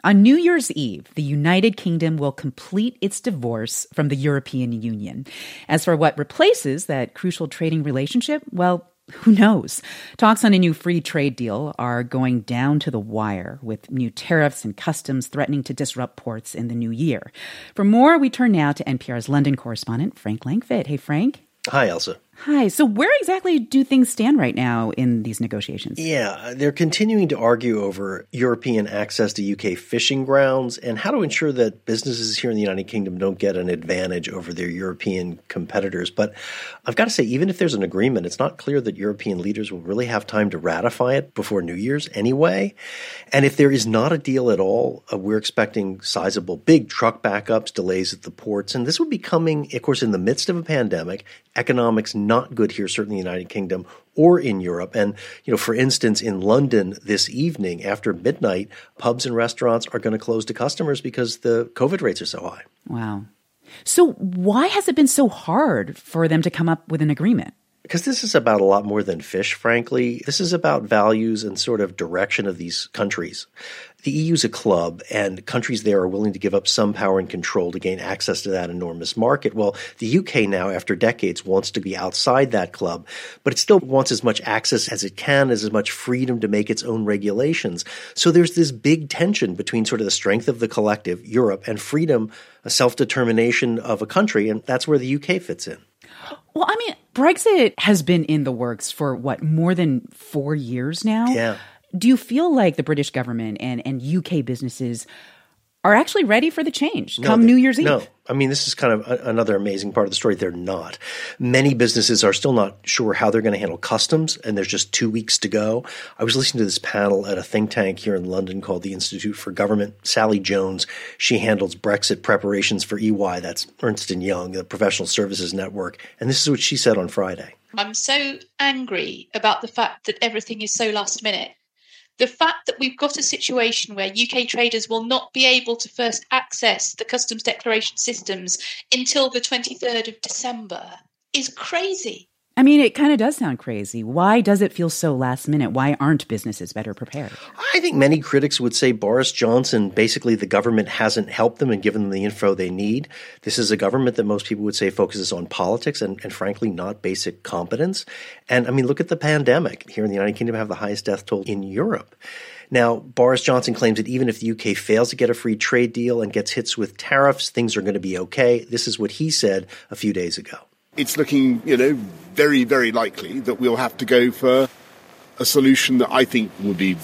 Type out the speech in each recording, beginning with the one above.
On New Year's Eve, the United Kingdom will complete its divorce from the European Union. As for what replaces that crucial trading relationship, well, who knows? Talks on a new free trade deal are going down to the wire, with new tariffs and customs threatening to disrupt ports in the new year. For more, we turn now to NPR's London correspondent, Frank Langfitt. Hey, Frank. Hi, Elsa. Hi. So where exactly do things stand right now in these negotiations? Yeah, they're continuing to argue over European access to UK fishing grounds and how to ensure that businesses here in the United Kingdom don't get an advantage over their European competitors. But I've got to say, even if there's an agreement, it's not clear that European leaders will really have time to ratify it before New Year's anyway. And if there is not a deal at all, we're expecting sizable big truck backups, delays at the ports. And this would be coming, of course, in the midst of a pandemic. Economics not good here, certainly in the United Kingdom or in Europe. And, for instance, in London this evening after midnight, pubs and restaurants are going to close to customers because the COVID rates are so high. Wow. So why has it been so hard for them to come up with an agreement? Because this is about a lot more than fish, frankly. This is about values and sort of direction of these countries. The EU's a club, and countries there are willing to give up some power and control to gain access to that enormous market. Well, the UK now, after decades, wants to be outside that club, but it still wants as much access as it can, as much freedom to make its own regulations. So there's this big tension between sort of the strength of the collective, Europe, and freedom, a self-determination of a country, and that's where the UK fits in. Well, I mean, Brexit has been in the works for, more than 4 years now? Yeah. Do you feel like the British government and UK businesses are actually ready for the change come New Year's Eve? No. I mean, this is kind of another amazing part of the story. They're not. Many businesses are still not sure how they're going to handle customs, and there's just 2 weeks to go. I was listening to this panel at a think tank here in London called the Institute for Government. Sally Jones, she handles Brexit preparations for EY, that's Ernst & Young, the professional services network. And this is what she said on Friday. I'm so angry about the fact that everything is so last minute. The fact that we've got a situation where UK traders will not be able to first access the customs declaration systems until the 23rd of December is crazy. I mean, it kind of does sound crazy. Why does it feel so last minute? Why aren't businesses better prepared? I think many critics would say Boris Johnson, basically the government hasn't helped them and given them the info they need. This is a government that most people would say focuses on politics and frankly, not basic competence. And I mean, look at the pandemic. Here in the United Kingdom, have the highest death toll in Europe. Now, Boris Johnson claims that even if the UK fails to get a free trade deal and gets hits with tariffs, things are going to be okay. This is what he said a few days ago. It's looking, very, very likely that we'll have to go for a solution that I think would be,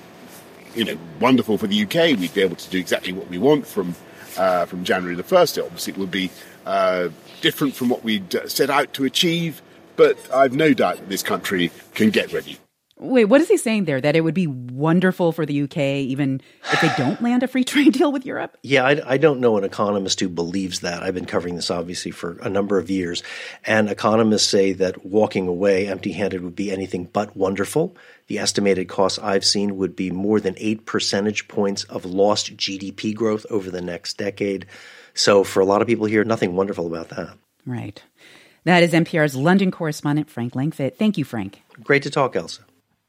wonderful for the UK. We'd be able to do exactly what we want from January the 1st. Obviously, it would be different from what we'd set out to achieve, but I've no doubt that this country can get ready. Wait, what is he saying there? That it would be wonderful for the UK even if they don't land a free trade deal with Europe? Yeah, I don't know an economist who believes that. I've been covering this, obviously, for a number of years. And economists say that walking away empty-handed would be anything but wonderful. The estimated cost I've seen would be more than 8 percentage points of lost GDP growth over the next decade. So for a lot of people here, nothing wonderful about that. Right. That is NPR's London correspondent, Frank Langfitt. Thank you, Frank. Great to talk, Elsa.